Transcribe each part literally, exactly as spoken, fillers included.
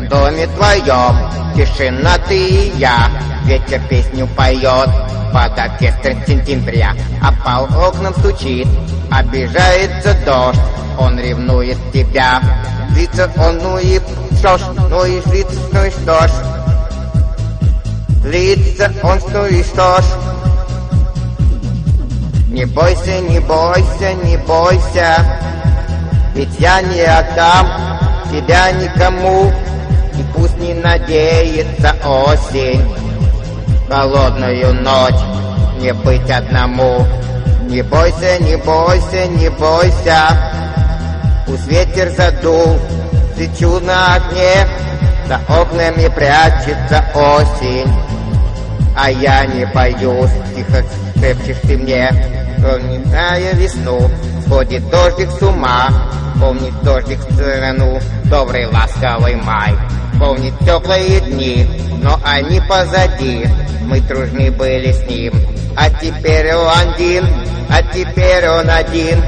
в доме твоем, тишина ты и я. Ветер песню поет под оркестр сентября, а по окнам стучит, обижается дождь. Он ревнует тебя, злится он, ну и что ж, ну и злится, ну и что ж. Злится он, ну и что ж. Не бойся, не бойся, не бойся, ведь я не отдам тебя никому, и пусть не надеется осень. Холодную ночь не быть одному. Не бойся, не бойся, не бойся, пусть ветер задул свечу на окне, за окнами прячется осень. А я не боюсь, тихо шепчешь ты мне, вспоминая весну, сходит дождик с ума, помнит дождик страну, добрый ласковый май. Помнит теплые дни, но они позади, мы дружны были с ним, а теперь он один, а теперь он один,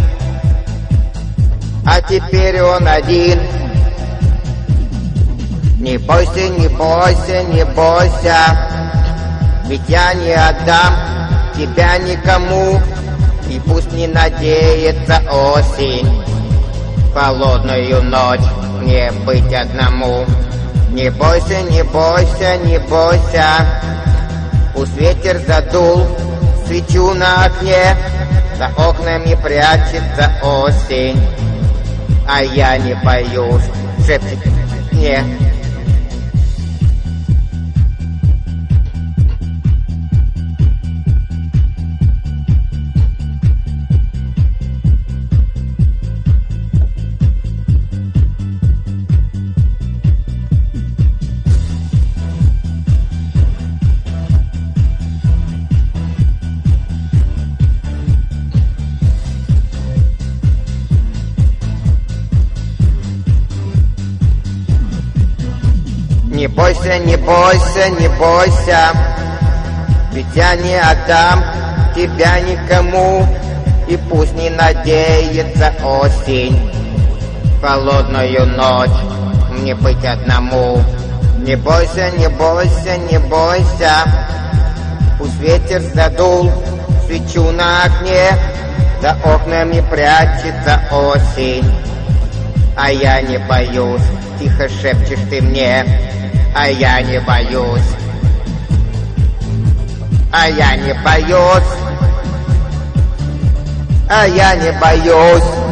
а теперь он один. Не бойся, не бойся, не бойся, ведь я не отдам тебя никому, и пусть не надеется осень. Холодную ночь не быть одному. Не бойся, не бойся, не бойся, пусть ветер задул свечу на окне, за окнами прячется осень. А я не боюсь, шепчет мне. Не бойся, не бойся, не бойся, ведь я не отдам тебя никому, и пусть не надеется осень. Холодную ночь мне быть одному. Не бойся, не бойся, не бойся, пусть ветер задул свечу на окне, за окнами прячется осень. А я не боюсь, тихо шепчешь ты мне, а я не боюсь, а я не боюсь, а я не боюсь.